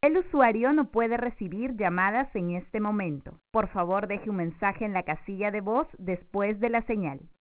El usuario no puede recibir llamadas en este momento. Por favor, deje un mensaje en la casilla de voz después de la señal.